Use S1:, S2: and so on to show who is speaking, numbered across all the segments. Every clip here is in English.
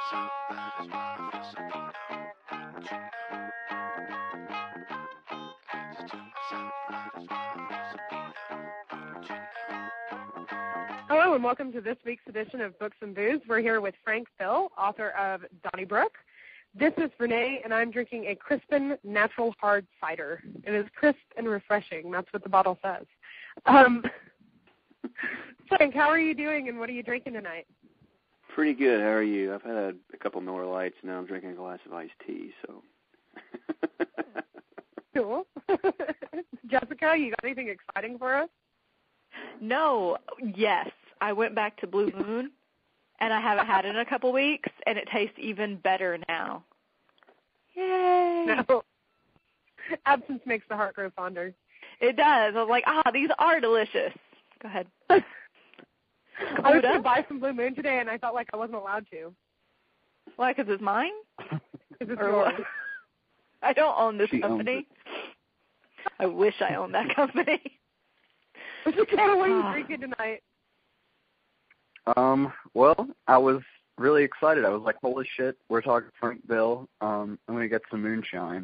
S1: Hello and welcome to this week's edition of Books and Booze. We're here with Frank Bill, author of Donnybrook. This is Renee, and I'm drinking a Crispin Natural Hard Cider. It is crisp and refreshing. That's what the bottle says. Frank, how are you doing, and what are you drinking tonight?
S2: Pretty good. How are you? I've had a couple Miller Lights, and now I'm drinking a glass of iced tea. So.
S1: Cool. Jessica, you got anything exciting for us?
S3: No. Yes. I went back to Blue Moon, and I haven't had it in a couple weeks, and it tastes even better now. Yay!
S1: No. Absence makes the heart grow fonder.
S3: It does. I was like, these are delicious. Go ahead.
S1: I was going to buy some Blue Moon today, and I felt like I wasn't allowed to.
S3: Why, because it's mine?
S1: Because it's yours.
S3: I don't own this company. I wish I owned that company.
S1: What are you drinking tonight?
S4: Well, I was really excited. I was like, holy shit, we're talking Frank Bill. I'm going to get some moonshine.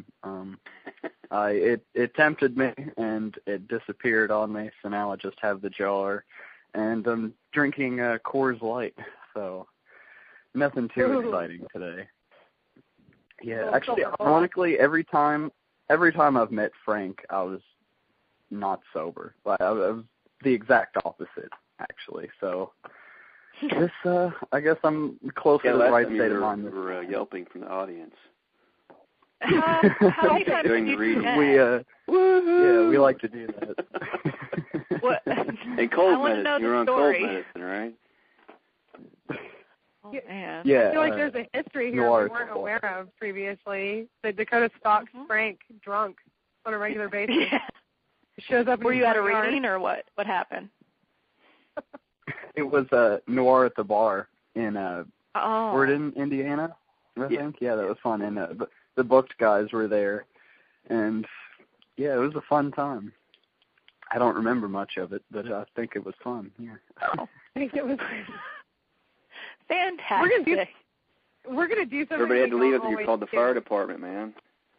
S4: It tempted me, and it disappeared on me, so now I just have the jar. And I'm drinking Coors Light, so nothing too exciting today. Yeah, actually, ironically, every time I've met Frank, I was not sober. Like, I was the exact opposite, actually. So this, I guess I'm close to the right state of mind.
S2: We were yelping from the audience.
S3: How many times
S2: doing
S3: did
S2: the reading?
S4: We like to do that.
S3: What?
S2: And cold medicine. You were on cold medicine, right?
S3: Oh, man.
S4: Yeah.
S1: I feel like there's a history here we weren't aware of previously. The Dakota stalks Frank drunk on a regular basis.
S3: Yeah.
S1: Shows up.
S3: Were you at a reading or what? What happened?
S4: It was Noir at the Bar in we're in Indiana, I think. Yeah, that was fun. And the booked guys were there, and yeah, it was a fun time. I don't remember much of it, but I think it was fun. Yeah.
S1: I think it was
S3: fantastic.
S1: We're gonna do something.
S2: Everybody had to leave if you called the fire department, man.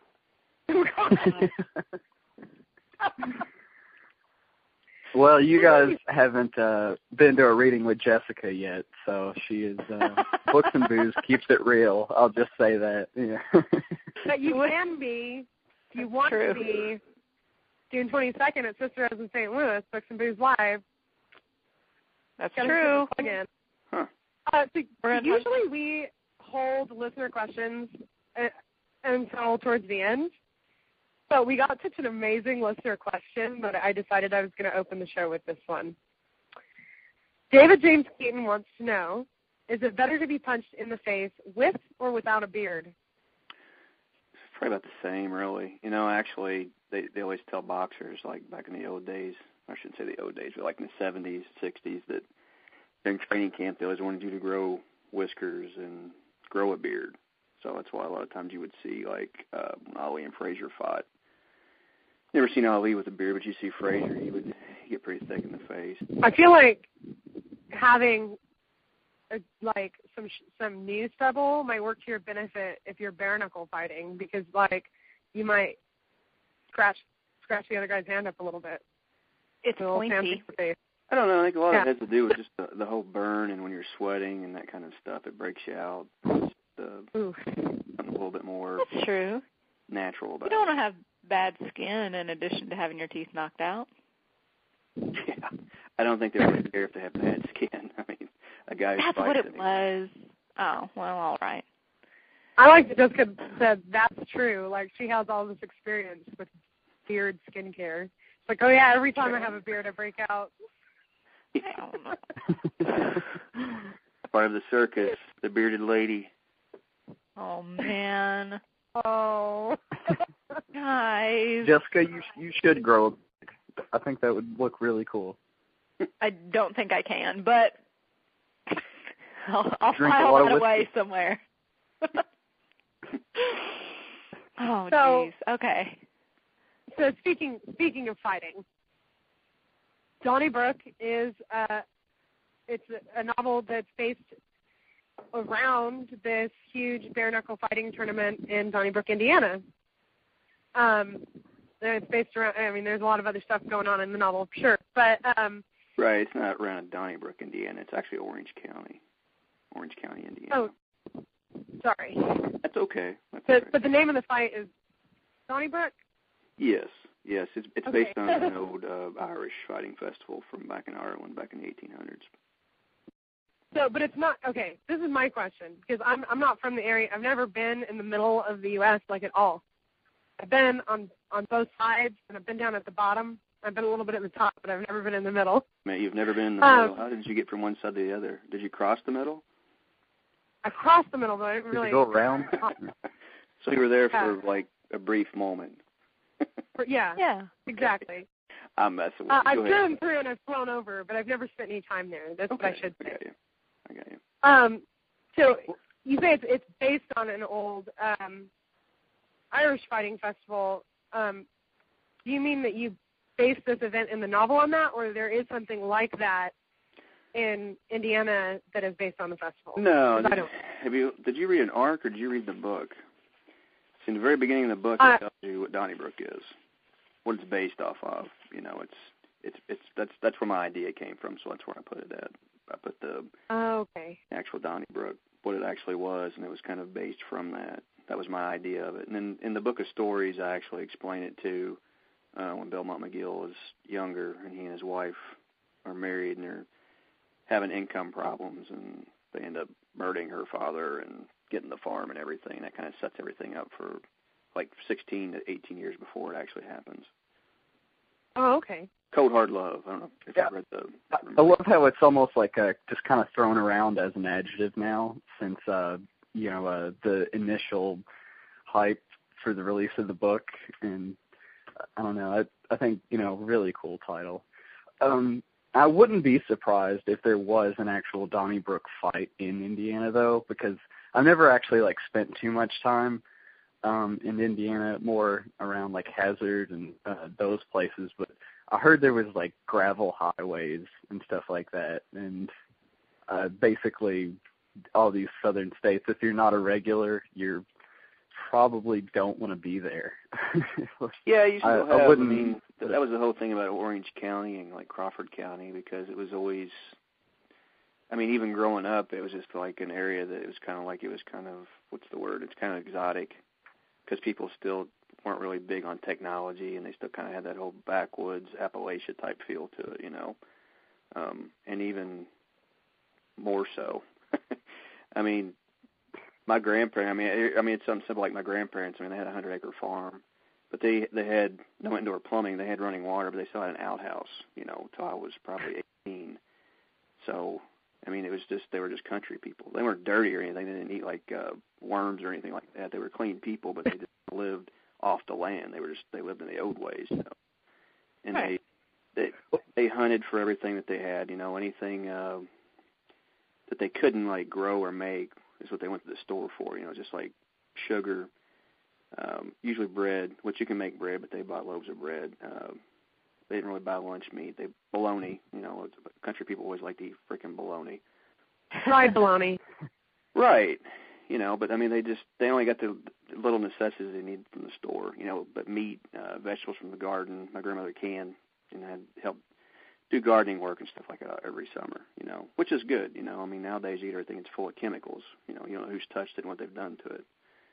S4: Well, you guys haven't been to a reading with Jessica yet, so she is Books and Booze keeps it real. I'll just say that. Yeah.
S1: But you can be, if you want to be, June 22nd at Sister Rose in St. Louis, Books and Booze Live.
S3: That's true.
S1: Huh. So usually we hold listener questions until towards the end. So we got such an amazing listener question that I decided I was going to open the show with this one. David James Keaton wants to know, is it better to be punched in the face with or without a beard?
S2: It's probably about the same, really. You know, actually, they always tell boxers, like back in the old days, I shouldn't say the old days, but like in the 70s, 60s, that during training camp they always wanted you to grow whiskers and grow a beard. So that's why a lot of times you would see, like, when Ali and Frazier fought. Never seen Ali with a beard, but you see Frazier, he would get pretty thick in the face.
S1: I feel like having some knee stubble might work to your benefit if you're bare knuckle fighting, because you might scratch the other guy's hand up a little bit.
S3: It's pointy.
S2: I don't know. I think a lot of it has to do with just the whole burn, and when you're sweating and that kind of stuff, it breaks you out. Something a little bit more.
S3: That's true.
S2: Natural about it.
S3: You don't want to have bad skin in addition to having your teeth knocked out.
S2: Yeah, I don't think they really care if they have bad skin. I mean, a guy who
S3: That's what it was. Oh, well, all right.
S1: I like that Jessica said that's true. Like, she has all this experience with beard skincare. It's like, oh, yeah, every time I have a beard, I break out.
S2: Yeah. I don't know. Part of the circus, the bearded lady.
S3: Oh, man.
S1: Oh.
S3: Guys.
S4: Jessica, you should grow. I think that would look really cool.
S3: I don't think I can, but I'll file that away somewhere. Oh, jeez. Okay.
S1: So speaking of fighting, Donnybrook is it's a novel that's based around this huge bare-knuckle fighting tournament in Donnybrook, Indiana. It's based around, I mean, there's a lot of other stuff going on in the novel, sure, but...
S2: right, it's not around Donnybrook, Indiana. It's actually Orange County, Indiana.
S1: Oh, sorry.
S2: That's okay.
S1: But the name of the fight is Donnybrook?
S2: Yes. It's
S1: okay.
S2: based on an old Irish fighting festival from back in Ireland, back in the 1800s.
S1: So, but it's not, okay, this is my question, because I'm not from the area. I've never been in the middle of the U.S., like, at all. I've been on both sides, and I've been down at the bottom. I've been a little bit at the top, but I've never been in the middle.
S2: Man, you've never been in the middle. How did you get from one side to the other? Did you cross the middle?
S1: I crossed the middle, but I didn't really...
S4: Did you go around?
S2: So you were there for, like, a brief moment.
S1: Yeah, exactly.
S2: I'm messing with you.
S1: I've driven through and I've flown over, but I've never spent any time there. That's
S2: okay.
S1: what I should say.
S2: I got you.
S1: So you say it's based on an old Irish fighting festival. Do you mean that you based this event in the novel on that, or there is something like that in Indiana that is based on the festival?
S2: No. Did you read an arc, or did you read the book? In the very beginning of the book, it tells you what Donnybrook is, what it's based off of. You know, that's where my idea came from, so that's where I put it at. I put the actual Donnybrook, what it actually was, and it was kind of based from that. That was my idea of it. And then in the book of stories, I actually explain it to when Belmont McGill was younger, and he and his wife are married, and they're having income problems, and they end up murdering her father and getting the farm and everything. That kind of sets everything up for like 16 to 18 years before it actually happens.
S1: Oh, okay.
S2: Cold Hard Love. I don't know if you've read the...
S4: I love how it's almost like just kind of thrown around as an adjective now since, the initial hype for the release of the book. And I don't know, I think, really cool title. I wouldn't be surprised if there was an actual Donnybrook fight in Indiana, though, because I've never actually, spent too much time in Indiana, more around, Hazard and those places. But I heard there was, gravel highways and stuff like that. And basically all these southern states, if you're not a regular, you probably don't want to be there.
S2: Yeah, you still have. That was the whole thing about Orange County and Crawford County, because it was always, even growing up, it was just an area that it was kind of, what's the word? It's kind of exotic, because people still weren't really big on technology, and they still kind of had that whole backwoods Appalachia type feel to it, and even more so. My grandparents, it's something simple like my grandparents. They had a 100-acre farm, but they had no indoor plumbing. They had running water, but they still had an outhouse, till I was probably 18. So, it was just, they were just country people. They weren't dirty or anything. They didn't eat worms or anything like that. They were clean people, but they just lived off the land. They lived in the old ways, And
S1: right.
S2: they hunted for everything that they had, anything that they couldn't grow or make is what they went to the store for, just like sugar, usually bread, which you can make bread, but they bought loaves of bread. They didn't really buy lunch meat. Bologna, country people always like to eat freaking bologna.
S1: Fried bologna.
S2: Right. But they only got the little necessities they need from the store, but meat, vegetables from the garden. My grandmother canned and had helped do gardening work and stuff like that every summer, which is good, nowadays you eat everything, it's full of chemicals, you don't know who's touched it and what they've done to it.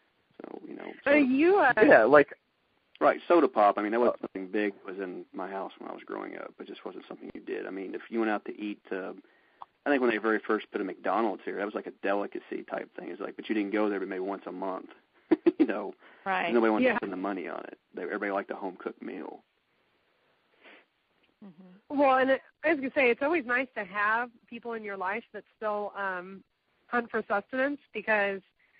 S2: So, right, soda pop, that wasn't something big that was in my house when I was growing up. It just wasn't something you did. If you went out to eat, I think when they very first put a McDonald's here, that was like a delicacy type thing. It's but you didn't go there but maybe once a month,
S3: Right.
S2: Nobody wanted to spend the money on it. Everybody liked a home-cooked meal.
S1: Mm-hmm. Well, and I was going to say, it's always nice to have people in your life that still hunt for sustenance, because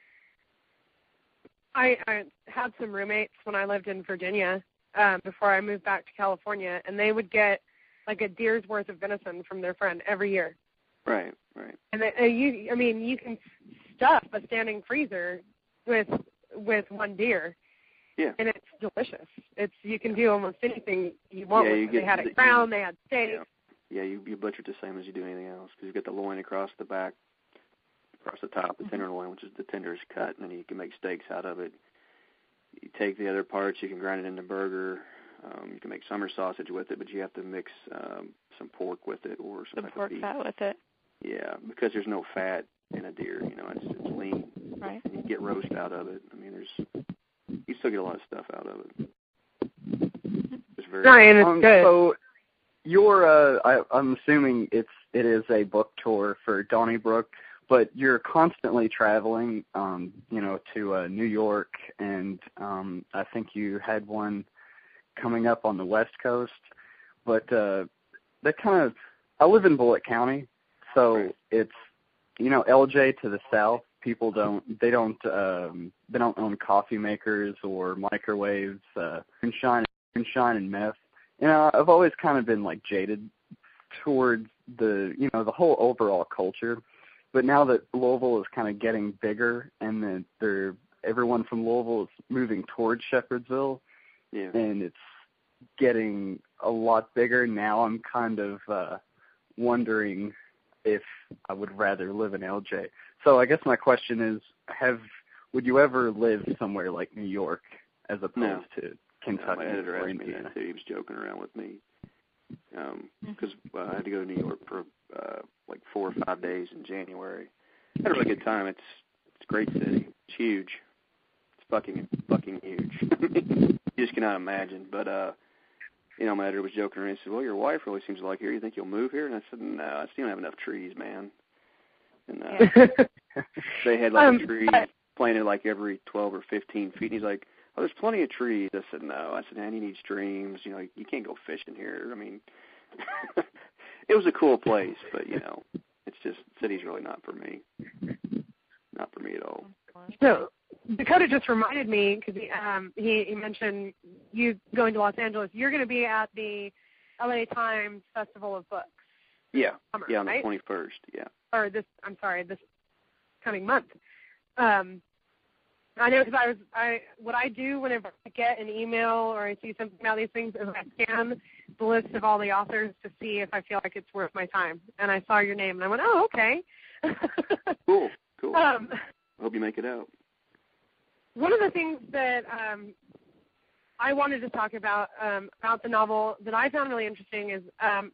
S1: I had some roommates when I lived in Virginia before I moved back to California, and they would get a deer's worth of venison from their friend every year.
S2: Right.
S1: And you can stuff a standing freezer with one deer.
S2: Yeah.
S1: And it's delicious. You can do almost anything you want with it. They had it ground, they had steak.
S2: Yeah, you butcher it the same as you do anything else, because you get the loin across the back, across the top, the tenderloin, which is the tenderest cut, and then you can make steaks out of it. You take the other parts, you can grind it into burger. You can make summer sausage with it, but you have to mix some pork with it or some
S3: pork
S2: beef.
S3: fat with it.
S2: Yeah, because there's no fat in a deer. It's lean.
S3: Right.
S2: And you get roast out of it. I mean, you still get a lot of stuff out of it. It's very
S1: Ryan, it's good.
S4: So I'm assuming it is a book tour for Donnybrook, but you're constantly traveling, to New York, and I think you had one coming up on the West Coast. But I live in Bullitt County, so it's, LJ to the south. People don't own coffee makers or microwaves, moonshine and meth. I've always kind of been like jaded towards the whole overall culture. But now that Louisville is kind of getting bigger and everyone from Louisville is moving towards Shepherdsville,
S2: yeah,
S4: and it's getting a lot bigger, now I'm kind of wondering if I would rather live in LJ. So I guess my question is, would you ever live somewhere like New York as opposed to Kentucky?
S2: My editor
S4: or
S2: asked me that too. He was joking around with me because I had to go to New York for like 4 or 5 days in January. I had a really good time. It's a great city. It's huge. It's fucking huge. You just cannot imagine. But my editor was joking around. He said, "Well, your wife really seems to like here. You think you'll move here?" And I said, "No, I still don't have enough trees, man." And they had like a tree planted like every 12 or 15 feet. And he's like, "Oh, there's plenty of trees." I said, "No." I said, "Man, you need streams. You can't go fishing here." I mean, it was a cool place, but it's just city's really not for me. Not for me at all.
S1: So Dakota just reminded me, because he mentioned you going to Los Angeles. You're going to be at the LA Times Festival of Books.
S2: Yeah,
S1: Summer,
S2: on
S1: right?
S2: the 21st. Yeah.
S1: Or this coming month. I know, because what I do whenever I get an email or I see something about these things is I scan the list of all the authors to see if I feel like it's worth my time. And I saw your name and I went, oh, okay.
S2: Cool. I hope you make it out.
S1: One of the things that I wanted to talk about the novel that I found really interesting is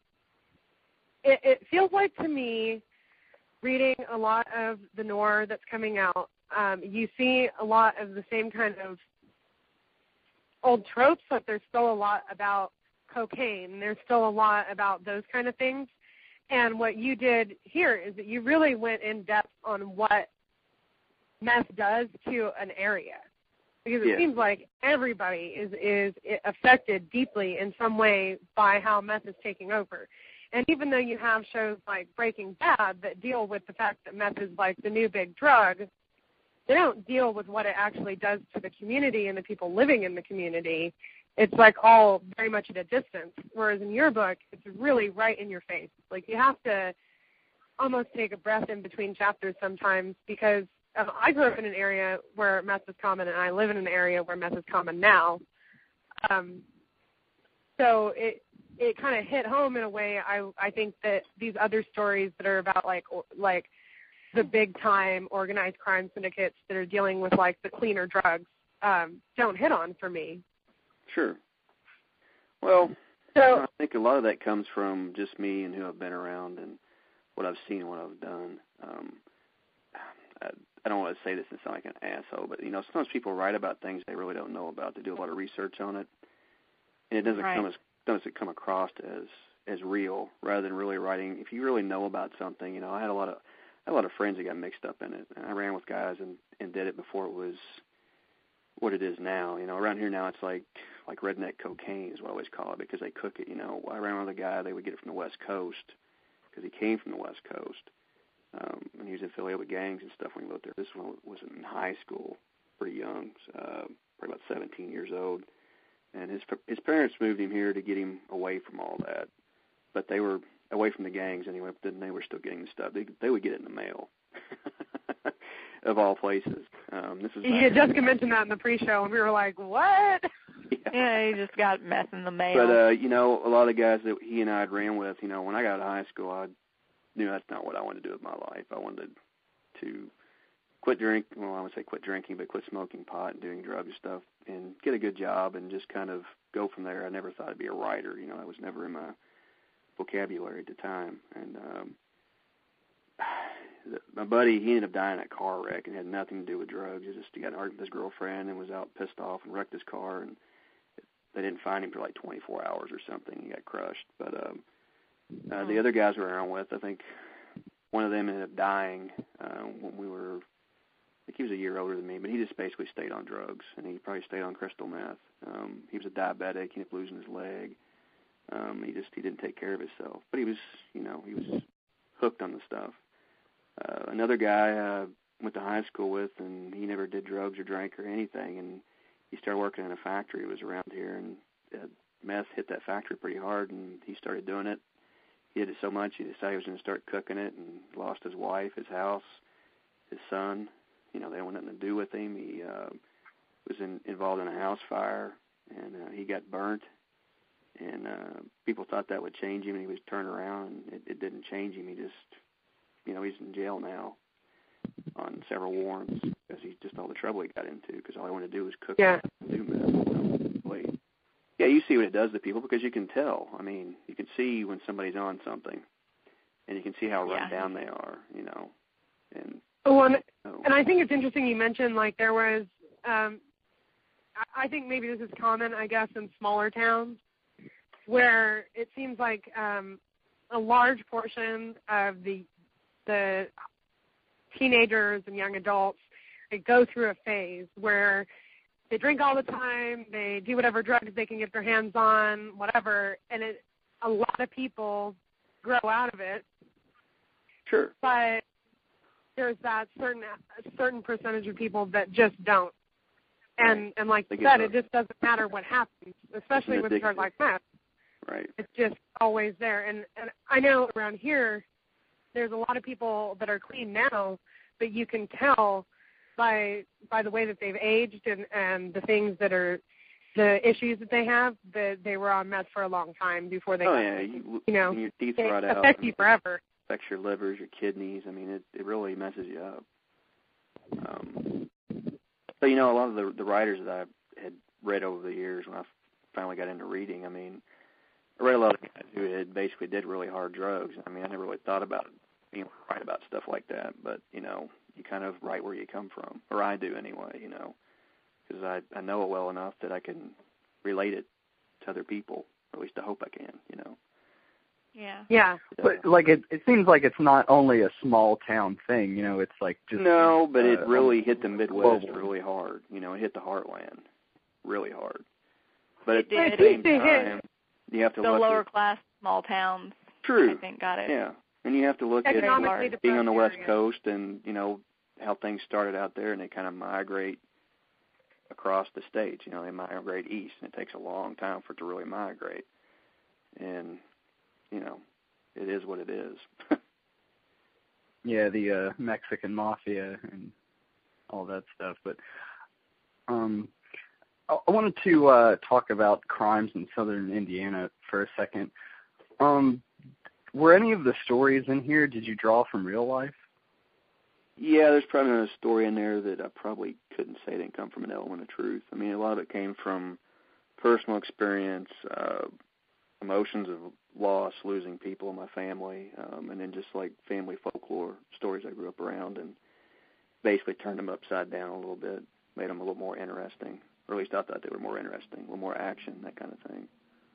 S1: it feels like to me, reading a lot of the noir that's coming out, you see a lot of the same kind of old tropes, but there's still a lot about cocaine. There's still a lot about those kind of things. And what you did here is that you really went in depth on what meth does to an area. Because it seems like everybody is affected deeply in some way by how meth is taking over. And even though you have shows like Breaking Bad that deal with the fact that meth is like the new big drug, they don't deal with what it actually does to the community and the people living in the community. It's like all very much at a distance. Whereas in your book, it's really right in your face. Like you have to almost take a breath in between chapters sometimes, because I grew up in an area where meth was common, and I live in an area where meth is common now. So it kind of hit home in a way. I think that these other stories that are about like the big time organized crime syndicates that are dealing with like the cleaner drugs don't hit on for me.
S2: Sure. Well, I think a lot of that comes from just me and who I've been around and what I've seen and what I've done. I don't want to say this and sound like an asshole, but sometimes people write about things they really don't know about. They do a lot of research on it, and it doesn't come across as real, rather than really writing. If you really know about something, I had a lot of friends that got mixed up in it, and I ran with guys and did it before it was what it is now. Around here now it's like redneck cocaine is what I always call it, because they cook it. I ran with a guy, they would get it from the West Coast because he came from the West Coast. And he was affiliated with gangs and stuff when he lived there. This one was in high school, pretty young, probably about 17 years old. And his parents moved him here to get him away from all that. But they were away from the gangs anyway, but then they were still getting the stuff. They would get it in the mail, of all places.
S1: Jessica mentioned that in the pre-show, and we were like, what?
S3: Yeah, he just got meth in the mail.
S2: But, a lot of guys that he and I had ran with, when I got out of high school, I knew that's not what I wanted to do with my life. I wanted to quit drinking. Well, I would say quit drinking, but quit smoking pot and doing drugs and stuff, and get a good job and just kind of go from there. I never thought I'd be a writer. You know, that was never in my vocabulary at the time. And my buddy, he ended up dying in a car wreck and had nothing to do with drugs. He got in an argument with his girlfriend and was out pissed off and wrecked his car, and they didn't find him for like 24 hours or something. He got crushed. But the other guys we were around with, I think one of them ended up dying when we were, I think he was a year older than me, but he just basically stayed on drugs, and he probably stayed on crystal meth. He was a diabetic. He ended up losing his leg. He didn't take care of himself, but he was hooked on the stuff. Another guy I went to high school with, and he never did drugs or drank or anything, and he started working in a factory. It was around here, and meth hit that factory pretty hard, and he started doing it. He did it so much, he decided he was going to start cooking it, and lost his wife, his house, his son. You know, they didn't want nothing to do with him. He was involved in a house fire, and he got burnt. And people thought that would change him, and he was turned around, and it didn't change him. He just, you know, he's in jail now on several warrants because he's just all the trouble he got into because all he wanted to do was cook and do meth. Yeah, you see what it does to people because you can tell. I mean, you can see when somebody's on something, and you can see how run down they are, you know. And
S1: and I think it's interesting you mentioned, like, there was, I think maybe this is common, I guess, in smaller towns, where it seems like a large portion of the teenagers and young adults, they go through a phase where they drink all the time, they do whatever drugs they can get their hands on, whatever, and a lot of people grow out of it.
S2: Sure.
S1: But there's that certain percentage of people that just don't. And like you said, it just doesn't matter what happens, especially with drugs like meth.
S2: Right.
S1: It's just always there. And I know around here there's a lot of people that are clean now, but you can tell by the way that they've aged and the things that are the issues that they have, that they were on meth for a long time before they
S2: you know, your teeth rot out.
S1: It affects you forever.
S2: It affects your livers, your kidneys. I mean, it really messes you up. So, you know, a lot of the writers that I had read over the years when I finally got into reading, I mean, I read a lot of guys who had basically did really hard drugs. I mean, I never really thought about being able to write about stuff like that, but, you know, you kind of write where you come from, or I do anyway, you know, because I know it well enough that I can relate it to other people, or at least I hope I can, you know.
S1: Yeah.
S4: But, like, it seems like it's not only a small town thing, you know, it's like just...
S2: No, but it really hit the Midwest really hard. You know, it hit the heartland really hard. But at the same time, you have to look at...
S3: The lower-class small towns,
S2: True.
S3: I think, got it.
S2: Yeah, and you have to look at being on the West Coast and, you know, how things started out there, and they kind of migrate across the states. You know, they migrate east, and it takes a long time for it to really migrate. And... you know, it is what it is.
S4: Yeah, the Mexican mafia and all that stuff. But I wanted to talk about crimes in southern Indiana for a second. Were any of the stories in here, did you draw from real life?
S2: Yeah, there's probably another story in there that I probably couldn't say didn't come from an element of truth. I mean, a lot of it came from personal experience, emotions of loss, losing people in my family, and then just like family folklore stories I grew up around, and basically turned them upside down a little bit, made them a little more interesting, or at least I thought they were more interesting, a little more action, that kind of thing.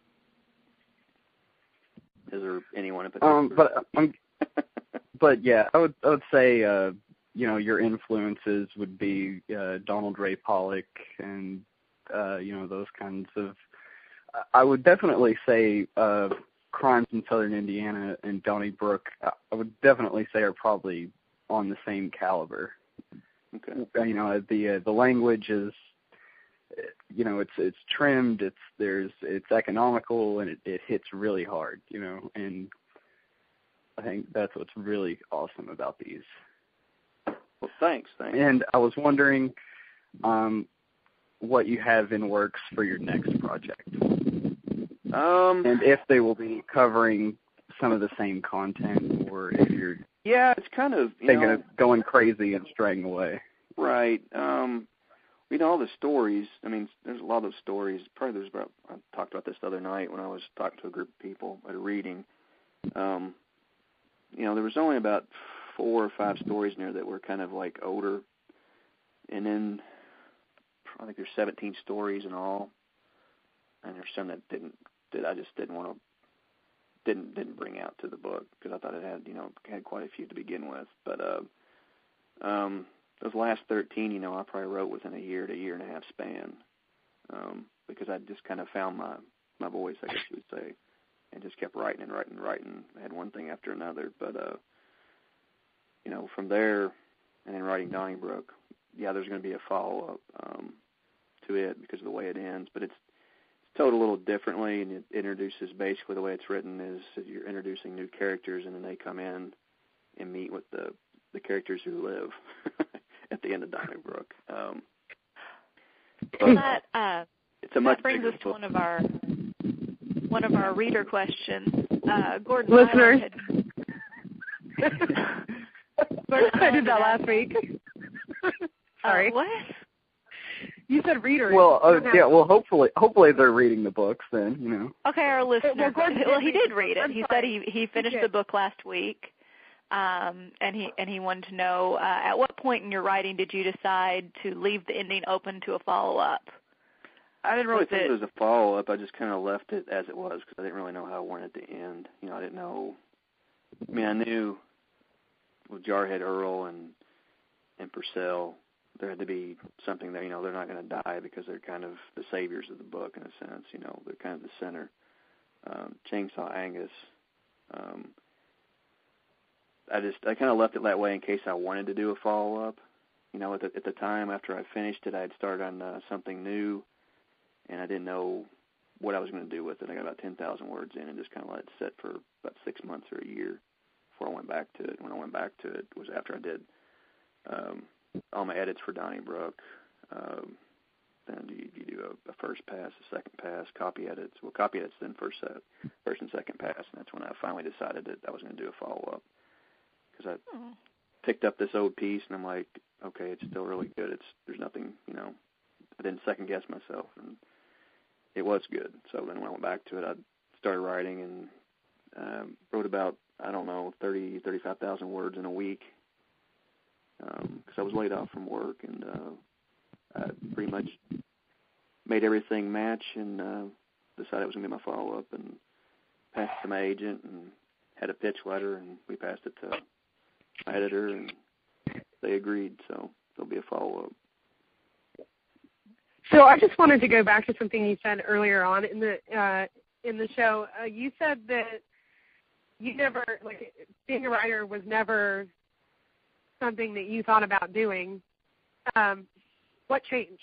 S2: Is there anyone in particular?
S4: But yeah, I would say you know, your influences would be Donald Ray Pollock and you know, those kinds of. I would definitely say Crimes in Southern Indiana and Donnybrook, I would definitely say are probably on the same caliber.
S2: Okay.
S4: You know, the language is, you know, it's trimmed, it's economical, and it hits really hard, you know, and I think that's what's really awesome about these.
S2: Well, thanks.
S4: And I was wondering what you have in works for your next project. And if they will be covering some of the same content, or if you're
S2: Yeah, it's kind of
S4: thinking of going crazy and straying away.
S2: Right. All the stories. I mean, there's a lot of those stories. Probably there's about. I talked about this the other night when I was talking to a group of people at a reading. There was only about 4 or 5 stories in there that were kind of like older, and then I think there's 17 stories in all, and there's some that I just didn't bring out to the book because I thought it had quite a few to begin with. But those last 13, I probably wrote within a year to year and a half span, because I just kind of found my voice, I guess you would say, and just kept writing and writing and writing. I had one thing after another, but from there, and then writing Donnybrook, there's going to be a follow-up to it because of the way it ends, but it's told a little differently, and it introduces, basically the way it's written is you're introducing new characters, and then they come in and meet with the characters who live at the end of Donnybrook.
S3: That brings us to one of our reader questions. Gordon
S1: Listeners.
S3: I
S1: did that last week. Sorry.
S3: What?
S1: You said readers.
S4: Well, Well, hopefully they're reading the books then.
S3: Okay, our listener.
S1: Well,
S3: he did read it.
S1: I'm
S3: He
S1: sorry.
S3: said he finished the book last week, and he wanted to know at what point in your writing did you decide to leave the ending open to a follow-up?
S2: I didn't really think it was a follow-up. I just kind of left it as it was because I didn't really know how I wanted it to end. I didn't know. I mean, I knew with Jarhead Earl and Purcell, there had to be something that, they're not going to die because they're kind of the saviors of the book in a sense. They're kind of the center. Chainsaw Angus, I kind of left it that way in case I wanted to do a follow-up. At the time after I finished it, I had started on something new, and I didn't know what I was going to do with it. I got about 10,000 words in and just kind of let it sit for about 6 months or a year before I went back to it. When I went back to it was after I did all my edits for Donnybrook. Then you do a first pass, a second pass, copy edits. Well, copy edits then first and second pass, and that's when I finally decided that I was going to do a follow-up because I picked up this old piece and I'm like, okay, it's still really good. There's nothing, I didn't second guess myself, and it was good. So then when I went back to it, I started writing and wrote about 35,000 words in a week. Because I was laid off from work, and I pretty much made everything match and decided it was going to be my follow-up and passed it to my agent and had a pitch letter, and we passed it to my editor, and they agreed, so there'll be a follow-up.
S1: So I just wanted to go back to something you said earlier on in the show. You said that you never, being a writer was never something that you thought about doing. What changed?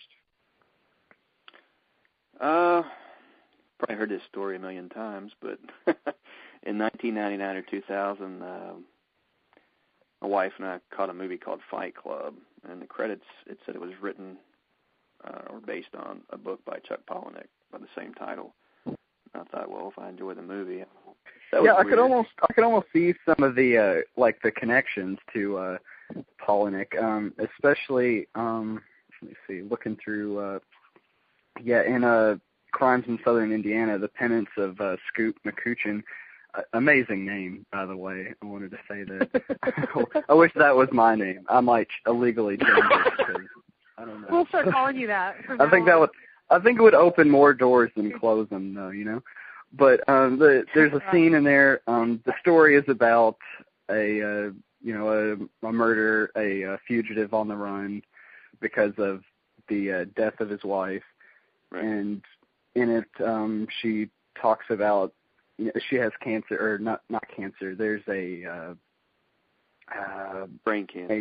S2: Probably heard this story a million times, but in 1999 or 2000, my wife and I caught a movie called Fight Club, and in the credits it said it was written or based on a book by Chuck Palahniuk by the same title. And I thought, well, if I enjoy the movie,
S4: I could almost see some of the the connections to Palahniuk, especially let me see, looking through in Crimes in Southern Indiana, The Penance of Scoop McCutcheon. Amazing name, by the way. I wanted to say that. I wish that was my name. I might illegally change it because I don't know.
S1: We'll start calling you that.
S4: I think it would open more doors than close them, though. But there's a scene in there. The story is about a murder, a fugitive on the run because of the death of his wife,
S2: right.
S4: And in it, she talks about she has cancer, or not cancer. There's a
S2: brain cancer.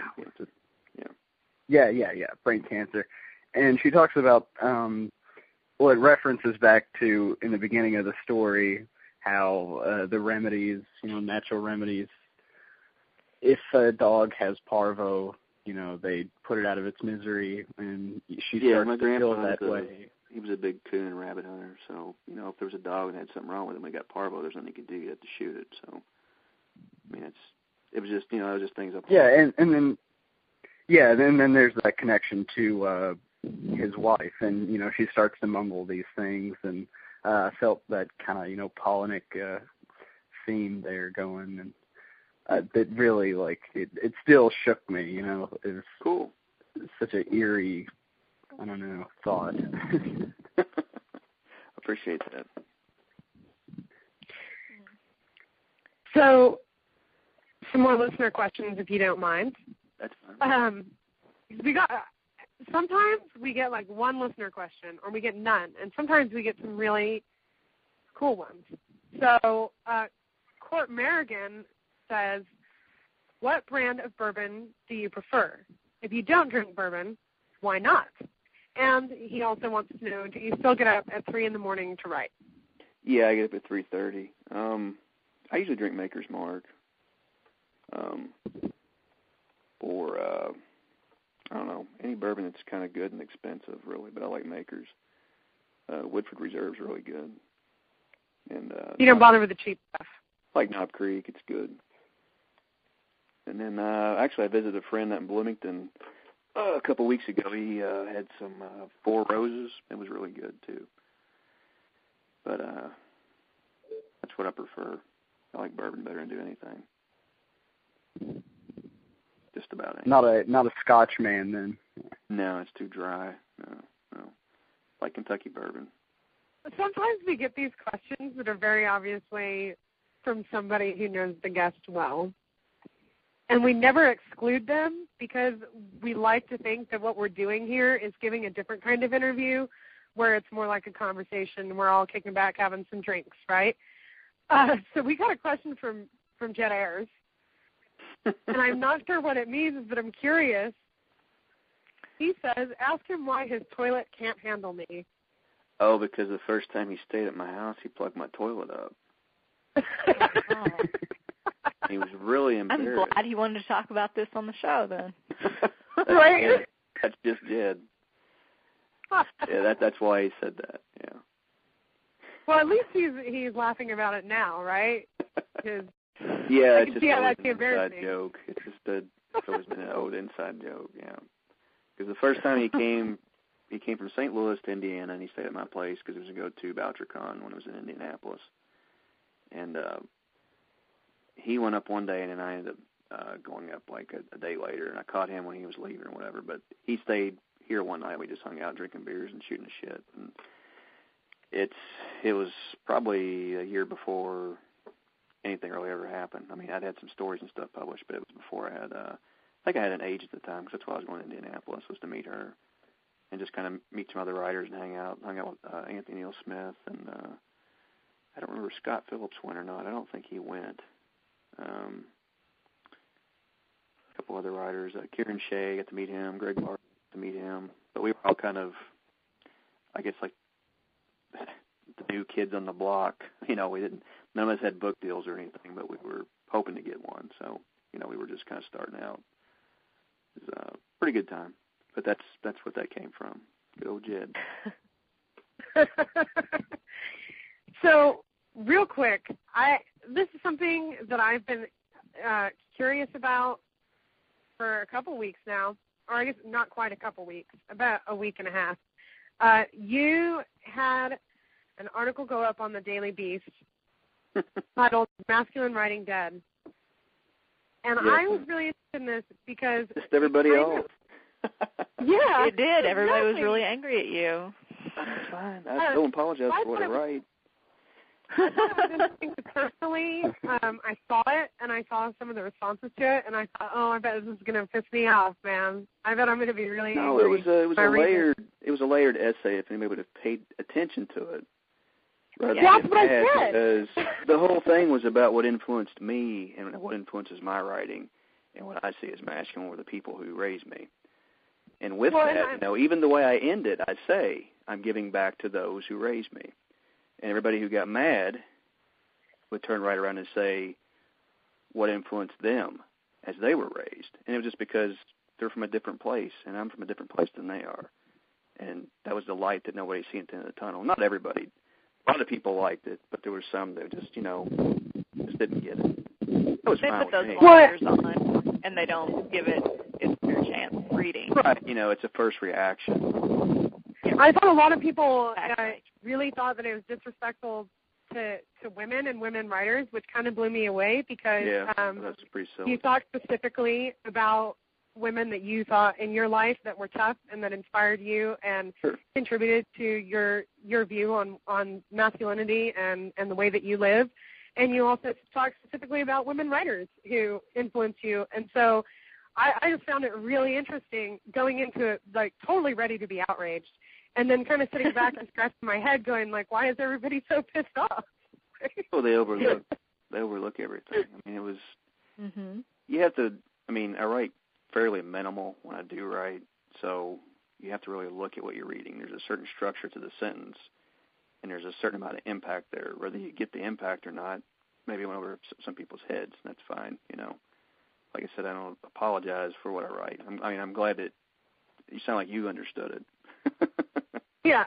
S4: Brain cancer, and she talks about it references back to in the beginning of the story how the remedies, natural remedies. If a dog has parvo, they put it out of its misery, and she starts to feel that way.
S2: He was a big coon and rabbit hunter, so, if there was a dog and had something wrong with him, he got parvo, there's nothing he could do. You have to shoot it. So, I mean, it was just, you know, it was just things up.
S4: Yeah, and then there's that connection to his wife, and you know, she starts to mumble these things, and I felt that kind of, you know, Polinick theme there going, and that really, like, it still shook me, you know. It was
S2: cool.
S4: Such an eerie, I don't know, thought.
S2: Appreciate that.
S1: So, some more listener questions, if you don't mind.
S2: That's fine.
S1: Sometimes we get like one listener question, or we get none, and sometimes we get some really cool ones. So, Court Merrigan says, what brand of bourbon do you prefer? If you don't drink bourbon, why not? And he also wants to know, do you still get up at 3 in the morning to write?
S2: Yeah, I get up at 3:30. I usually drink Maker's Mark. Or, I don't know, any bourbon that's kind of good and expensive, really, but I like Maker's. Woodford Reserve's really good. And
S1: you don't bother with the cheap stuff?
S2: Like Knob Creek, it's good. And then, actually, I visited a friend out in Bloomington a couple weeks ago. He had some Four Roses. It was really good, too. But that's what I prefer. I like bourbon better than do anything. Just about anything.
S4: Not a Scotch man, then.
S2: No, it's too dry. No. Like Kentucky bourbon.
S1: Sometimes we get these questions that are very obviously from somebody who knows the guest well. And we never exclude them because we like to think that what we're doing here is giving a different kind of interview where it's more like a conversation. We're all kicking back, having some drinks, right? So we got a question from Jet Ayers. And I'm not sure what it means, but I'm curious. He says, ask him why his toilet can't handle me.
S2: Oh, because the first time he stayed at my house, he plugged my toilet up. He was really embarrassed.
S3: I'm glad he wanted to talk about this on the show, then.
S1: Right?
S2: That's just Jed. Yeah, that's why he said that. Yeah.
S1: Well, at least he's laughing about it now, right?
S2: Yeah,
S1: I
S2: it's
S1: can
S2: just
S1: see how
S2: always
S1: that's
S2: an inside
S1: embarrassing.
S2: joke. It's always been an old inside joke. Yeah. Because the first time he came from St. Louis to Indiana, and he stayed at my place because he was going to go to BoucherCon when it was in Indianapolis. And he went up one day, and then I ended up going up like a day later, and I caught him when he was leaving or whatever. But he stayed here one night. We just hung out drinking beers and shooting the shit. And it was probably a year before anything really ever happened. I mean, I'd had some stories and stuff published, but it was before I had, I think I had an age at the time, because that's why I was going to Indianapolis, was to meet her and just kind of meet some other writers and hung out with Anthony Neal Smith, and I don't remember if Scott Phillips went or not. I don't think he went. A couple other writers, Kieran Shea, got to meet him, Greg Larson, got to meet him, but we were all kind of, I guess, like the new kids on the block. You know, none of us had book deals or anything, but we were hoping to get one. So, you know, we were just kind of starting out. It was a pretty good time, but that's what that came from. Good old Jed.
S1: So, real quick, this is something that I've been curious about for a couple weeks now, or I guess not quite a couple weeks, about a week and a half. You had an article go up on the Daily Beast titled "Masculine Writing Dead," and
S2: yes.
S1: I was really interested in this because
S2: just everybody else.
S1: Yeah,
S3: it did. Everybody
S1: exactly.
S3: was really angry at you.
S2: That's fine. I don't apologize for what I write.
S1: I thought it was interesting personally. I saw it, and I saw some of the responses to it, and I thought, oh, I bet this is going to piss me off, man. I bet I'm going to be really angry.
S2: No, it was a layered essay. If anybody would have paid attention to it,
S1: that's what I said.
S2: Because the whole thing was about what influenced me and what influences my writing, and what I see as masculine were the people who raised me. And with that, even the way I end it, I say I'm giving back to those who raised me. And everybody who got mad would turn right around and say what influenced them as they were raised. And it was just because they're from a different place, and I'm from a different place than they are. And that was the light that nobody seen at the end of the tunnel. Not everybody. A lot of people liked it, but there were some that just, just didn't get it. was
S3: They
S2: fine
S3: put those
S2: with me.
S3: blinders on, and they don't give it its fair chance of reading.
S2: Right. It's a first reaction.
S1: I thought a lot of people really thought that it was disrespectful to women and women writers, which kind of blew me away because
S2: that's pretty silly.
S1: you talked specifically about women that you thought in your life that were tough and that inspired you and contributed to your view on masculinity and the way that you live. And you also talked specifically about women writers who influenced you. And so I just found it really interesting going into it, like, totally ready to be outraged. And then kind of sitting back and scratching my head going, like, why is everybody so pissed off?
S2: Well, they overlook everything. I mean, it was, you have to, I write fairly minimal when I do write, so you have to really look at what you're reading. There's a certain structure to the sentence, and there's a certain amount of impact there. Whether you get the impact or not, maybe it went over some people's heads, and that's fine, Like I said, I don't apologize for what I write. I'm glad that you sound like you understood it.
S1: Yeah.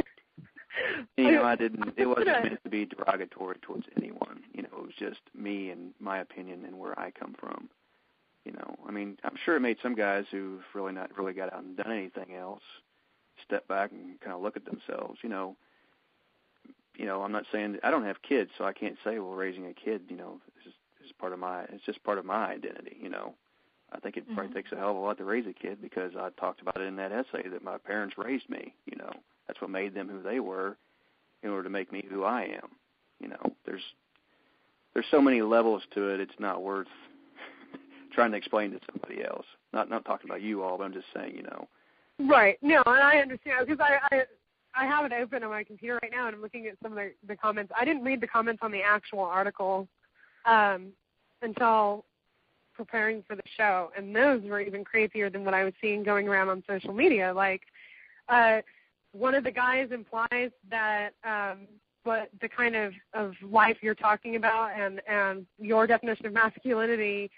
S2: I didn't. It wasn't meant to be derogatory towards anyone. It was just me and my opinion and where I come from. I'm sure it made some guys who've really not really got out and done anything else step back and kind of look at themselves. I'm not saying I don't have kids, so I can't say, well, raising a kid, is part of my. It's just part of my identity. I think it probably takes a hell of a lot to raise a kid because I talked about it in that essay that my parents raised me. That's what made them who they were in order to make me who I am. There's so many levels to it. It's not worth trying to explain to somebody else. Not talking about you all, but I'm just saying,
S1: Right. No, and I understand because I have it open on my computer right now and I'm looking at some of the comments. I didn't read the comments on the actual article until preparing for the show, and those were even crazier than what I was seeing going around on social media. Like, one of the guys implies that what the kind of life you're talking about and your definition of masculinity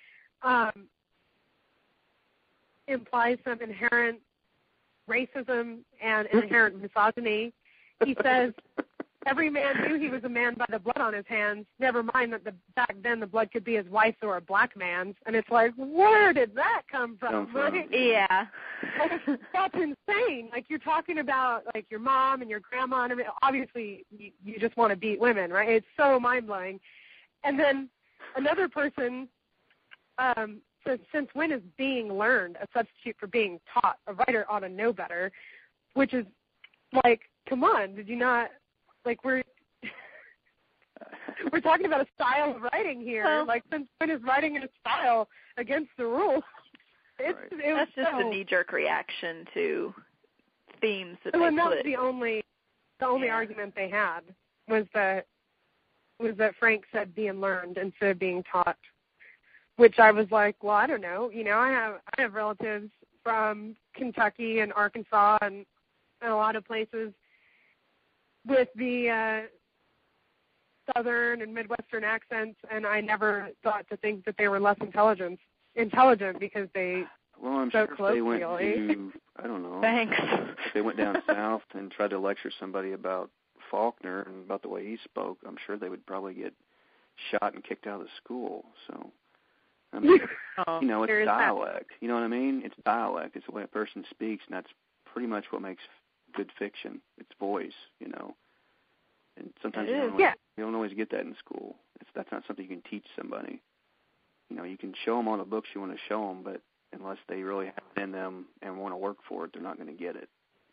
S1: implies some inherent racism and inherent misogyny. He says, every man knew he was a man by the blood on his hands, never mind that back then the blood could be his wife's or a black man's. And it's like, where did that come from? Right?
S3: Yeah.
S1: That's insane. Like, you're talking about, like, your mom and your grandma. And obviously, you just want to beat women, right? It's so mind-blowing. And then another person says, since when is being learned a substitute for being taught? A writer ought to know better, which is like, come on, did you not? Like, we're talking about a style of writing here.
S3: Well,
S1: like, since when is writing in a style against the rules?
S3: That's just a knee-jerk reaction to themes that they
S1: and that
S3: put.
S1: was the only argument they had was that Frank said being learned instead of being taught, which I was like, well, I don't know. I have relatives from Kentucky and Arkansas and a lot of places with the Southern and Midwestern accents, and I never thought to think that they were less intelligent because they spoke colloquially.
S2: I don't know.
S3: Thanks.
S2: If they went down south and tried to lecture somebody about Faulkner and about the way he spoke, I'm sure they would probably get shot and kicked out of the school. So, it's dialect. You know what I mean? It's dialect. It's the way a person speaks, and that's pretty much what makes good fiction. It's voice, and sometimes you don't always get that in school. That's not something you can teach somebody. You can show them all the books you want to show them, but unless they really have it in them and want to work for it, they're not going to get it.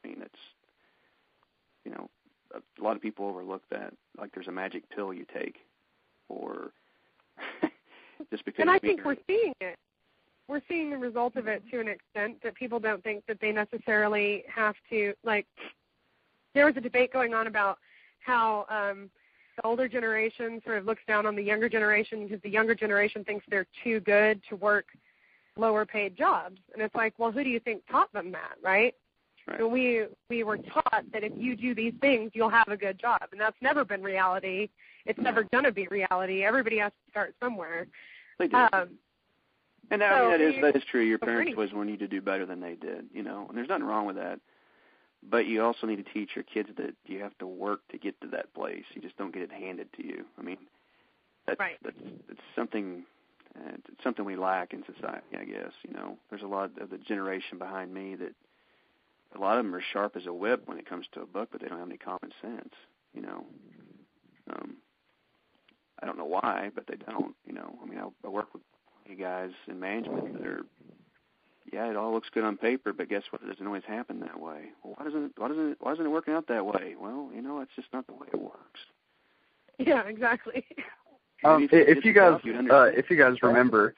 S2: A lot of people overlook that. Like, there's a magic pill you take, or just because.
S1: And I think we're seeing it. We're seeing the result of it to an extent that people don't think that they necessarily have to, like, there was a debate going on about how the older generation sort of looks down on the younger generation because the younger generation thinks they're too good to work lower paid jobs. And it's like, well, who do you think taught them that, right?
S2: Right.
S1: So we were taught that if you do these things, you'll have a good job. And that's never been reality. It's never going to be reality. Everybody has to start somewhere.
S2: They do. And that is true. Your parents always wanted you to do better than they did, and there's nothing wrong with that. But you also need to teach your kids that you have to work to get to that place. You just don't get it handed to you. It's something we lack in society, I guess. You know, there's a lot of the generation behind me that a lot of them are sharp as a whip when it comes to a book, but they don't have any common sense. You know, I don't know why, but they don't. You know, I mean, I work with you guys in management that are, it all looks good on paper, but guess what? It doesn't always happen that way. Well, why isn't it working out that way? Well, you know, it's just not the way it works.
S1: Yeah, exactly.
S4: If you guys remember,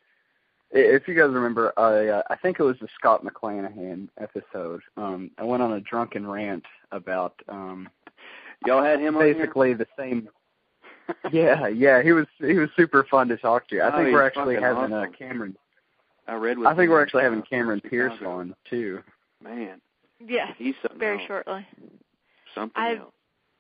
S4: I think it was the Scott McClanahan episode. I went on a drunken rant about
S2: y'all had him
S4: basically
S2: on
S4: the same. Yeah, he was super fun to talk to. I think we're actually having
S2: awesome.
S4: Cameron.
S2: I
S4: think we're actually having Cameron Pierce on too.
S2: Man.
S3: Yes.
S2: He's
S3: very
S2: else.
S3: Shortly.
S2: Something else.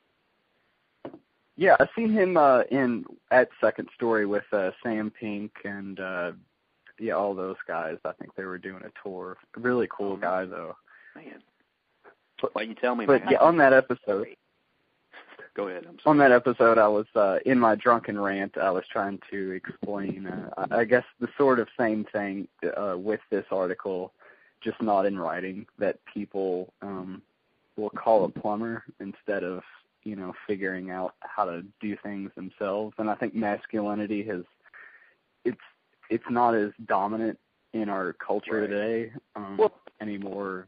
S4: Yeah, I've seen him at Second Story with Sam Pink and all those guys. I think they were doing a tour. Really cool guy though.
S2: Man. Why you tell me?
S4: But
S2: man?
S4: Yeah, on that episode.
S2: Go ahead. I'm sorry.
S4: On that episode, I was in my drunken rant. I was trying to explain, I guess, the sort of same thing with this article, just not in writing. That people will call a plumber instead of figuring out how to do things themselves. And I think masculinity it's not as dominant in our culture today anymore.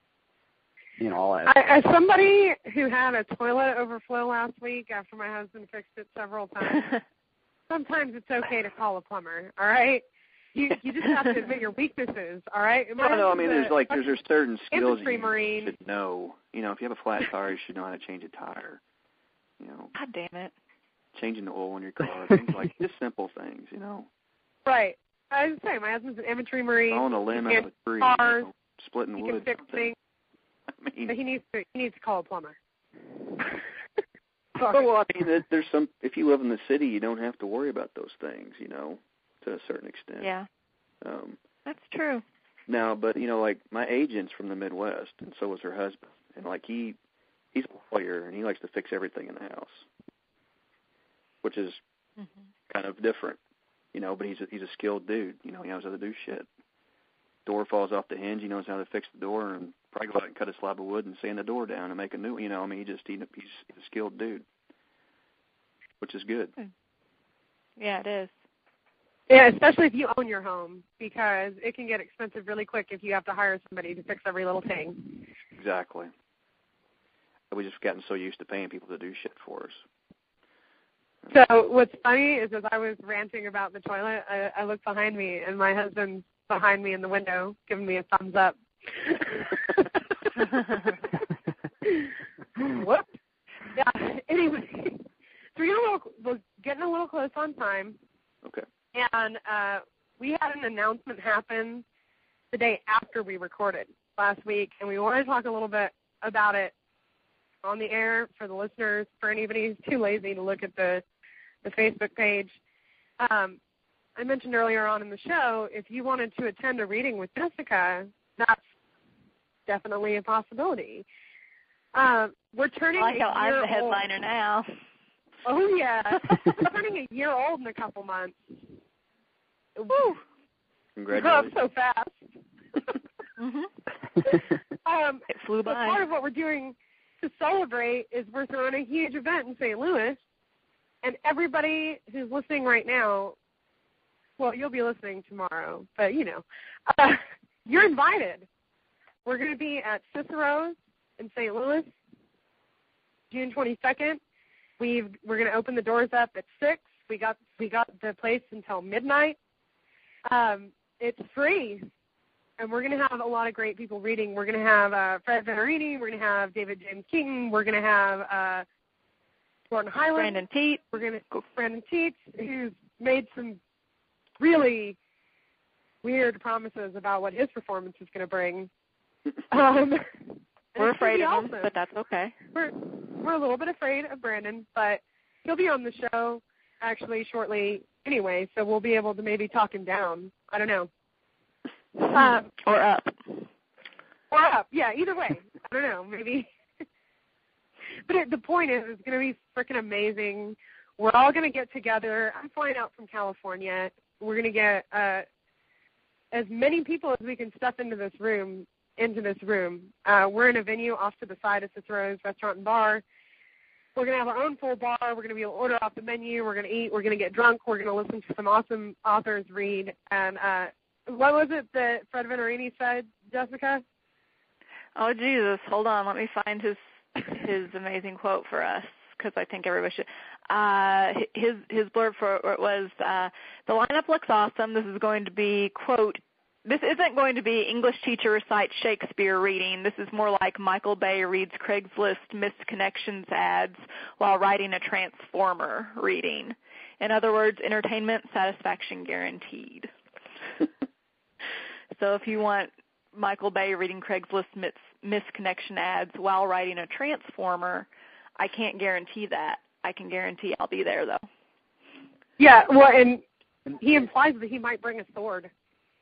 S1: As somebody who had a toilet overflow last week after my husband fixed it several times, sometimes it's okay to call a plumber, all right? You just have to admit your weaknesses, all right?
S2: No, I mean, there's certain skills you
S1: Marine.
S2: should know. You know, if you have a flat tire, you should know how to change a tire. You know.
S3: God damn it.
S2: Changing the oil in your car, things like just simple things, you know.
S1: Right. I was saying, my husband's an infantry Marine.
S2: On a limb out of a tree,
S1: cars,
S2: splitting
S1: he
S2: wood.
S1: Can fix things.
S2: I mean,
S1: but he needs to call a plumber.
S2: Well, I mean, there's some. If you live in the city, you don't have to worry about those things, to a certain extent.
S3: Yeah. That's true.
S2: Now, but like my agent's from the Midwest, and so was her husband, and like he's a lawyer, and he likes to fix everything in the house, which is kind of different, But he's a skilled dude, He knows how to do shit. Door falls off the hinge, he knows how to fix the door, and probably go out and cut a slab of wood and sand the door down and make a new. I mean, he's a skilled dude, which is good.
S3: Yeah, it is.
S1: Yeah, especially if you own your home, because it can get expensive really quick if you have to hire somebody to fix every little thing.
S2: Exactly. We just gotten so used to paying people to do shit for us.
S1: So what's funny is as I was ranting about the toilet, I looked behind me, and my husband's behind me in the window giving me a thumbs up. Whoop. Yeah, anyway, so we're getting a little close on time.
S2: Okay.
S1: And we had an announcement happen the day after we recorded last week, and we want to talk a little bit about it on the air for the listeners, for anybody who's too lazy to look at the Facebook page. I mentioned earlier on in the show, if you wanted to attend a reading with Jessica, that's definitely a possibility. We're turning
S3: I like how I'm the
S1: old.
S3: headliner now.
S1: Oh, yeah. We're turning a year old in a couple months. Woo!
S2: Congratulations.
S1: Grew up so fast.
S3: It flew by.
S1: Part of what we're doing to celebrate is we're throwing a huge event in St. Louis, and everybody who's listening right now, well, you'll be listening tomorrow, but, you're invited. We're going to be at Cicero's in St. Louis, June 22nd. We're going to open the doors up at 6. We got the place until midnight. It's free, and we're going to have a lot of great people reading. We're going to have Fred Venerini. We're going to have David James Keaton. We're going to have Gordon Highland.
S3: Brandon Teets.
S1: We're going to Brandon Teets, who's made some really weird promises about what his performance is going to bring.
S3: We're afraid of him, but that's okay.
S1: We're a little bit afraid of Brandon, but he'll be on the show actually shortly anyway, so we'll be able to maybe talk him down. I don't know.
S3: Or up.
S1: Or up, yeah, either way. I don't know, maybe. But the point is, it's going to be freaking amazing. we're all going to get together. I'm flying out from California. We're going to get as many people as we can stuff into this room. We're in a venue off to the side of Cicero's Restaurant and Bar. We're going to have our own full bar. We're going to be able to order off the menu. We're going to eat. We're going to get drunk. We're going to listen to some awesome authors read. And what was it that Fred Venturini said, Jessica?
S3: Oh, Jesus. Hold on. Let me find his amazing quote for us, because I think everybody should. His blurb for it was, the lineup looks awesome. This is going to be, quote, this isn't going to be English teacher recites Shakespeare reading. This is more like Michael Bay reads Craigslist missed connections ads while writing a Transformer reading. In other words, entertainment satisfaction guaranteed. So if you want Michael Bay reading Craigslist missed connection ads while writing a Transformer, I can't guarantee that. I can guarantee I'll be there, though.
S1: Yeah, well, and he implies that he might bring a sword.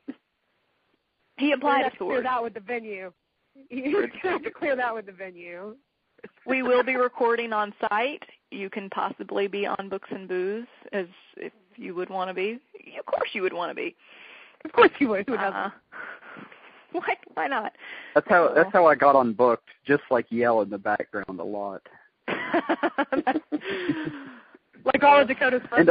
S3: He implied a sword.
S1: Clear that with the venue. He's going to have to clear that with the venue.
S3: We will be recording on site. You can possibly be on Books and Booze, as if you would want to be. Of course you would want to be.
S1: Of course you would. Who doesn't?
S3: Why not?
S4: That's how I got on Booked. Just like yell in the background a lot.
S1: Like all of Dakota's friends.
S4: And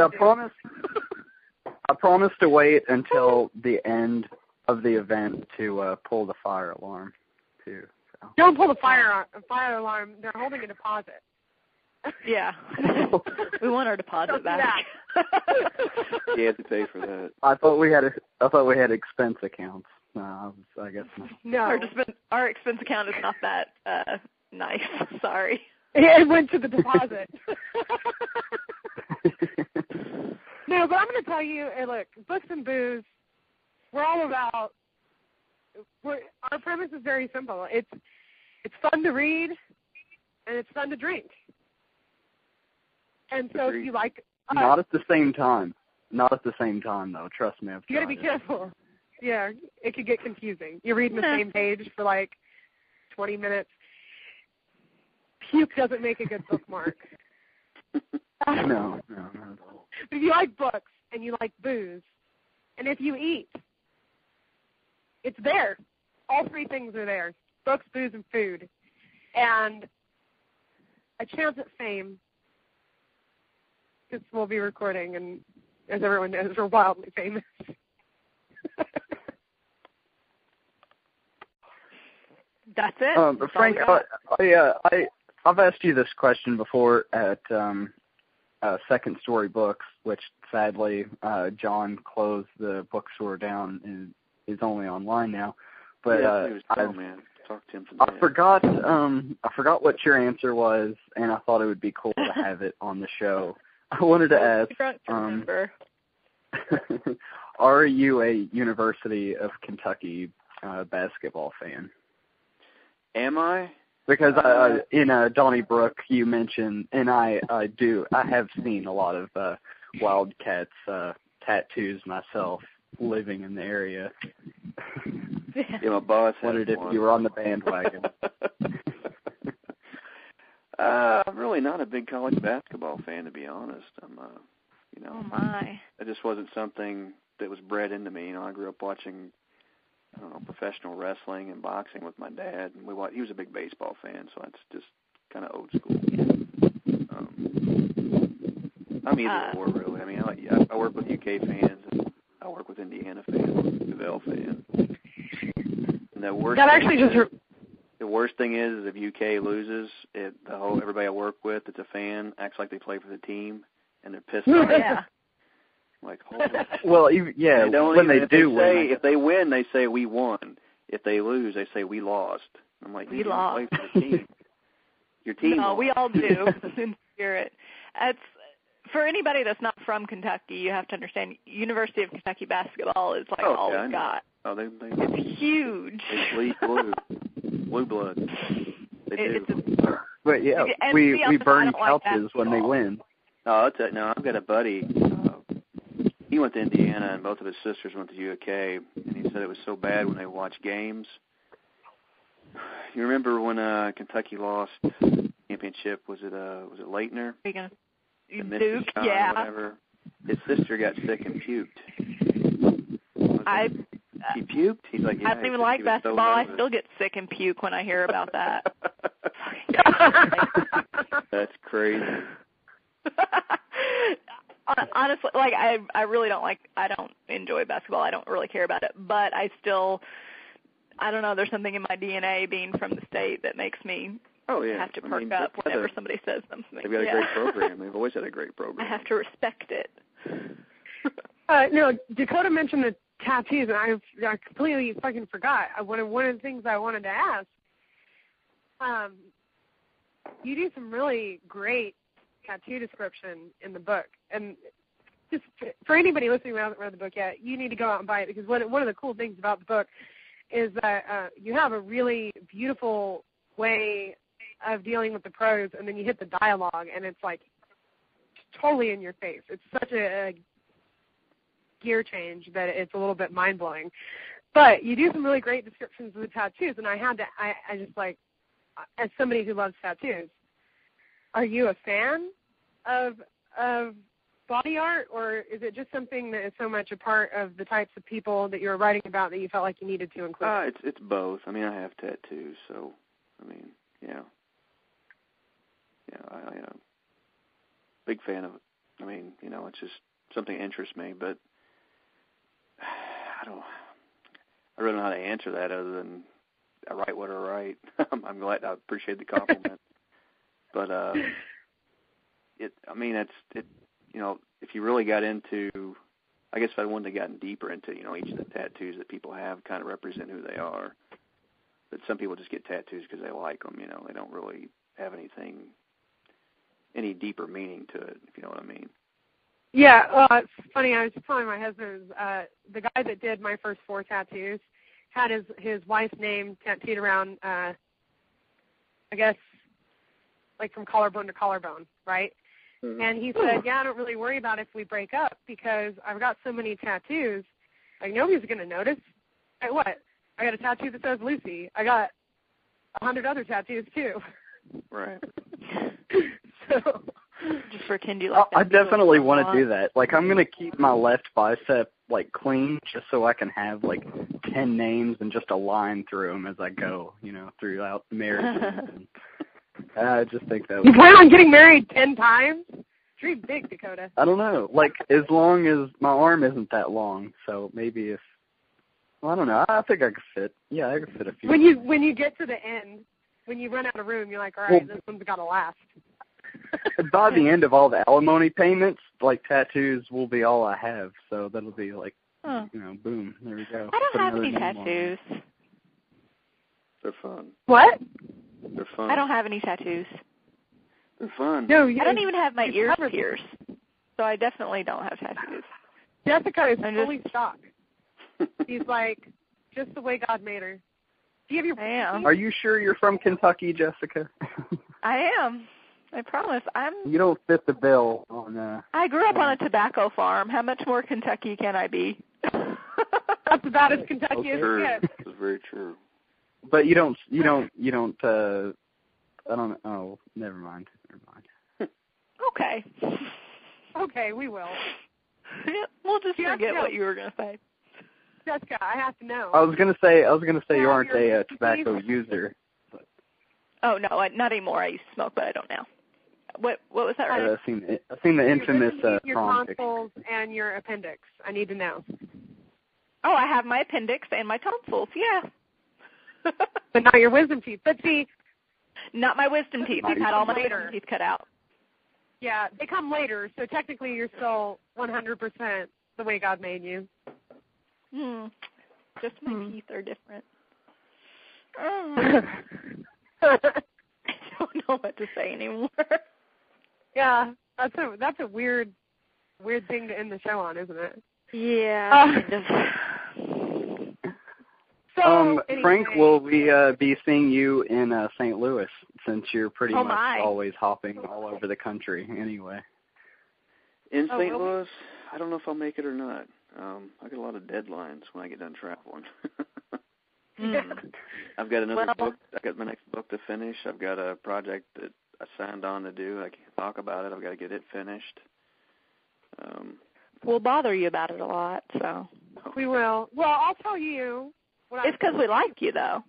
S4: I promise to wait until the end of the event to pull the fire alarm too. So.
S1: Don't pull the fire alarm. They're holding a deposit.
S3: Yeah. We want our deposit back.
S2: You have to pay for that.
S4: I thought we had expense accounts. I guess not.
S1: No.
S3: Our expense account is not that nice. Sorry.
S1: It went to the deposit. No, but I'm going to tell you, look, Books and Booze, we're all about, our premise is very simple. It's fun to read, and it's fun to drink. And so if you like...
S4: Not at the same time. Not at the same time, though. Trust me.
S1: You got to be careful. Yeah, it could get confusing. You're reading the same page for like 20 minutes. Puke doesn't make a good bookmark.
S4: No.
S1: But if you like books and you like booze, and if you eat, it's there. All three things are there. Books, booze, and food. And a chance at fame, because we'll be recording, and as everyone knows, we're wildly famous.
S3: That's it.
S4: Frank, I've asked you this question before at Second Story Books, which sadly John closed the bookstore down and is only online now. But I forgot what your answer was, and I thought it would be cool to have it on the show. I wanted to ask, are you a University of Kentucky basketball fan?
S2: Am I?
S4: Because in Donnybrook, you mentioned, and I have seen a lot of Wildcats tattoos myself living in the area.
S2: Yeah, my boss
S4: wondered if you were on the bandwagon.
S2: I'm really not a big college basketball fan, to be honest.
S3: Oh my!
S2: It just wasn't something that was bred into me. I grew up watching, professional wrestling and boxing with my dad, and he was a big baseball fan, so that's just kind of old school. I'm either or, really. I mean, I work with UK fans, and I work with Indiana fans, Duval fans. And the worst thing is if UK loses, everybody I work with that's a fan acts like they play for the team, and they're pissed off.
S3: Yeah.
S2: Like, holy
S4: well, yeah, when they do win.
S2: If they win, they say we won. If they lose, they say we lost. I'm like, you didn't play for the team. Your team
S3: No,
S2: lost.
S3: we all do in spirit. For anybody that's not from Kentucky, you have to understand University of Kentucky basketball is like all we've got.
S2: Oh,
S3: it's huge.
S2: They bleed blue blood. They do.
S4: But yeah, we burn couches when they win.
S2: No, I've got a buddy. He went to Indiana, and both of his sisters went to UK, and he said it was so bad when they watched games. You remember when Kentucky lost championship? Was it Leitner?
S3: Duke,
S2: Sean,
S3: yeah.
S2: Whatever. His sister got sick and puked. He puked? He's like, yeah.
S3: I don't even like basketball. I still get sick and puke when I hear about that.
S2: That's crazy.
S3: Honestly, like I really don't I don't enjoy basketball. I don't really care about it, but I don't know, there's something in my DNA being from the state that makes me have to perk up whenever somebody says something.
S2: They've got a great program. They've always had a great program.
S3: I have to respect it.
S1: No, Dakota mentioned the tattoos, and I completely fucking forgot. One of the things I wanted to ask, you do some really great tattoo description in the book, and just for anybody listening who hasn't read the book yet, you need to go out and buy it, because one of the cool things about the book is that you have a really beautiful way of dealing with the prose, and then you hit the dialogue, and it's like totally in your face. It's such a gear change that it's a little bit mind-blowing. But you do some really great descriptions of the tattoos, and I just like, as somebody who loves tattoos, are you a fan of body art, or is it just something that is so much a part of the types of people that you're writing about that you felt like you needed to include?
S2: It's both. I mean, I have tattoos, so, I mean, yeah. Yeah, I'm a big fan of it. I mean, it's just something that interests me, but I really don't know how to answer that other than I write what I write. I'm glad. I appreciate the compliment. But if you really got into, I guess if I wanted to gotten deeper into, each of the tattoos that people have kind of represent who they are. But some people just get tattoos because they like them. They don't really have any deeper meaning to it, if you know what I mean.
S1: Yeah, it's funny. I was just telling my husband, the guy that did my first 4 tattoos had his wife's name tattooed around, I guess, like from collarbone to collarbone, right? Mm-hmm. And he said, I don't really worry about if we break up because I've got so many tattoos, like nobody's going to notice. Like what? I got a tattoo that says Lucy. I got 100 other tattoos too.
S2: Right.
S1: So
S3: just pretend you like that.
S4: I definitely want to do that. Like, I'm going to keep my left bicep, like, clean just so I can have, like, 10 names and just a line through them as I go, throughout marriage. I just think that
S1: You plan on getting married 10 times? Dream big, Dakota.
S4: I don't know. Like, as long as my arm isn't that long, so maybe I don't know. I think I could fit. Yeah, I could fit a few.
S1: When you get to the end, when you run out of room, you're like, all right, this one's got to last.
S4: By the end of all the alimony payments, like, tattoos will be all I have. So that'll be like, boom, there we go.
S3: I don't have any tattoos.
S2: They're fun.
S1: What?
S2: They're fun.
S3: I don't have any tattoos.
S2: They're fun.
S1: No,
S3: I don't even have my ears pierced, so I definitely don't have tattoos.
S1: Jessica is fully shocked. She's like, just the way God made her. Do you have your?
S3: I am.
S4: Are you sure you're from Kentucky, Jessica? I
S3: am. I promise.
S4: You don't fit the bill on.
S3: I grew up on a tobacco farm. How much more Kentucky can I be?
S1: That's about as Kentucky as it gets.
S2: That's very true.
S4: But you don't. I don't. Oh, never mind.
S3: Okay.
S1: Okay, we will.
S3: We'll just forget what you were going to say.
S1: Jessica, I have to know.
S4: I was gonna say you aren't a tobacco user. But.
S3: Oh no, not anymore. I used to smoke, but I don't now. What was that? Right?
S4: I've seen the infamous
S1: your
S4: prom
S1: tonsils and your appendix. I need to know.
S3: Oh, I have my appendix and my tonsils. Yeah.
S1: But not your wisdom teeth. But see,
S3: not my wisdom teeth. I've had all my wisdom teeth cut out.
S1: Yeah, they come later, so technically you're still 100% the way God made you.
S3: Just my teeth are different.
S1: I
S3: don't know what to say anymore.
S1: Yeah, that's a weird thing to end the show on, isn't it?
S3: Yeah.
S1: So, anyway.
S4: Frank, will we be seeing you in St. Louis since you're pretty much always hopping all over the country anyway?
S2: In St. Louis? I don't know if I'll make it or not. I got a lot of deadlines when I get done traveling. I've got another book. I got my next book to finish. I've got a project that signed on to do. I can't talk about it. I've got to get it finished.
S3: We'll bother you about it a lot, so.
S1: We will. Well, I'll tell you.
S3: It's because we like you, though.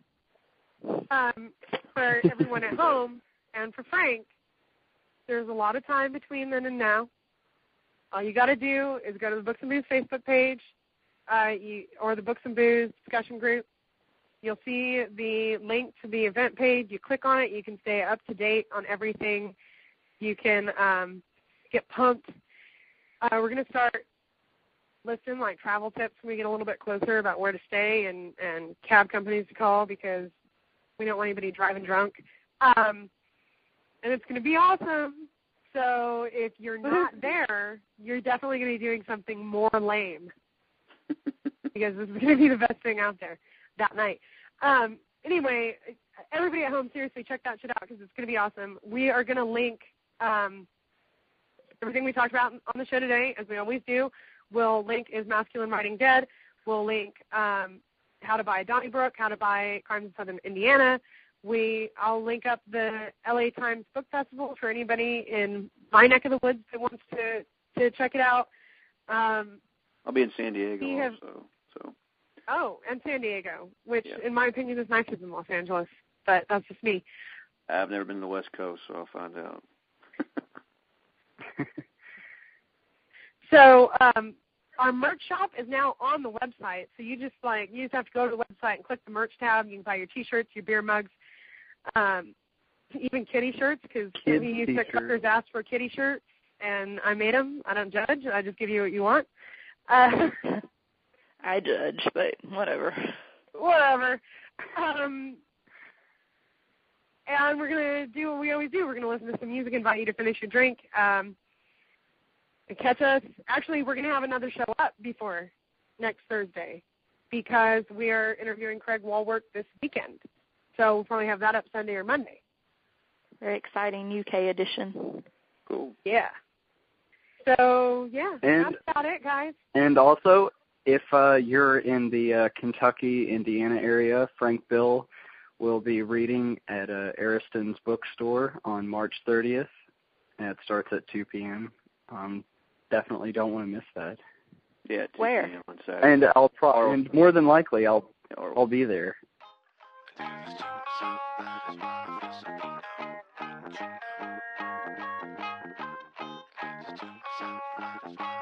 S1: For everyone at home and for Frank, there's a lot of time between then and now. All you got to do is go to the Books and Booze Facebook page or the Books and Booze discussion group. You'll see the link to the event page. You click on it. You can stay up to date on everything. You can get pumped. We're going to start listing like travel tips when we get a little bit closer about where to stay and cab companies to call because we don't want anybody driving drunk. And it's going to be awesome. So if you're not there, you're definitely going to be doing something more lame because this is going to be the best thing out there that night. Anyway, everybody at home, seriously, check that shit out because it's going to be awesome. We are going to link everything we talked about on the show today, as we always do. We'll link Is Masculine Writing Dead? We'll link how to buy Donnybrook, how to buy Crimes in Southern Indiana. I'll link up the LA Times Book Festival for anybody in my neck of the woods that wants to check it out.
S2: I'll be in San Diego also. So.
S1: Oh, and San Diego, which in my opinion is nicer than Los Angeles, but that's just me.
S2: I've never been to the West Coast, so I'll find out.
S1: So our merch shop is now on the website. So you just have to go to the website and click the merch tab. You can buy your T-shirts, your beer mugs, even kitty shirts because we used to truckers ask for kitty shirts, and I made them. I don't judge. I just give you what you want.
S3: I judge, but whatever.
S1: Whatever. And we're going to do what we always do. We're going to listen to some music, invite you to finish your drink. And catch us. Actually, we're going to have another show up before next Thursday because we are interviewing Craig Walworth this weekend. So we'll probably have that up Sunday or Monday.
S3: Very exciting UK edition.
S2: Cool.
S1: Yeah. So, that's about it, guys.
S4: And also, if you're in the Kentucky, Indiana area, Frank Bill will be reading at Ariston's Bookstore on March 30th. And it starts at 2 p.m. Definitely don't want to miss that.
S2: Yeah,
S3: where?
S2: On Saturday.
S4: And and more than likely I'll be there.
S5: Thank you.